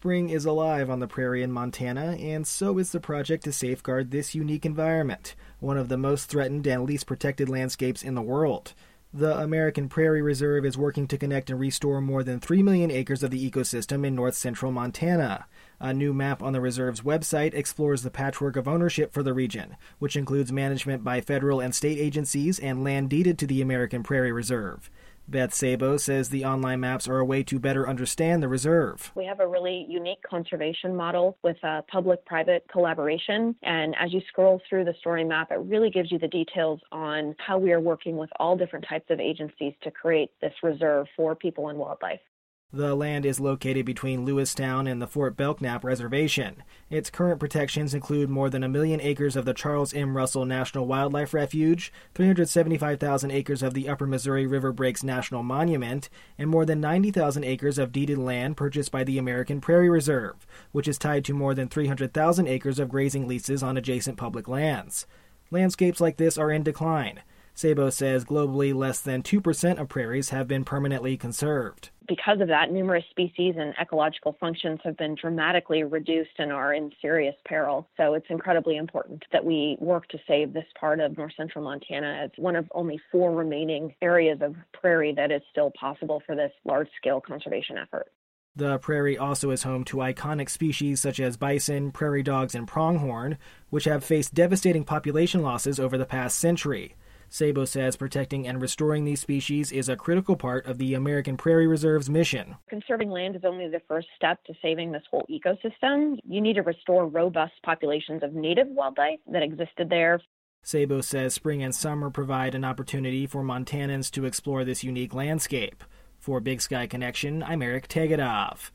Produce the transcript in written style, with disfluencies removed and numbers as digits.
Spring is alive on the prairie in Montana, and so is the project to safeguard this unique environment, one of the most threatened and least protected landscapes in the world. The American Prairie Reserve is working to connect and restore more than 3 million acres of the ecosystem in north-central Montana. A new map on the reserve's website explores the patchwork of ownership for the region, which includes management by federal and state agencies and land deeded to the American Prairie Reserve. Beth Sabo says the online maps are a way to better understand the reserve. We have a really unique conservation model with a public-private collaboration. And as you scroll through the story map, it really gives you the details on how we are working with all different types of agencies to create this reserve for people and wildlife. The land is located between Lewistown and the Fort Belknap Reservation. Its current protections include more than 1 million acres of the Charles M. Russell National Wildlife Refuge, 375,000 acres of the Upper Missouri River Breaks National Monument, and more than 90,000 acres of deeded land purchased by the American Prairie Reserve, which is tied to more than 300,000 acres of grazing leases on adjacent public lands. Landscapes like this are in decline. Sabo says globally less than 2% of prairies have been permanently conserved. Because of that, numerous species and ecological functions have been dramatically reduced and are in serious peril. So it's incredibly important that we work to save this part of north central Montana as one of only 4 remaining areas of prairie that is still possible for this large-scale conservation effort. The prairie also is home to iconic species such as bison, prairie dogs, and pronghorn, which have faced devastating population losses over the past century. Sabo says protecting and restoring these species is a critical part of the American Prairie Reserve's mission. Conserving land is only the first step to saving this whole ecosystem. You need to restore robust populations of native wildlife that existed there. Sabo says spring and summer provide an opportunity for Montanans to explore this unique landscape. For Big Sky Connection, I'm Eric Tegetov.